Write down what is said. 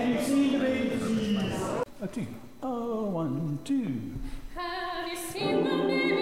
Have you seen the baby? A two. Oh, 1, 2. Have you seen the baby?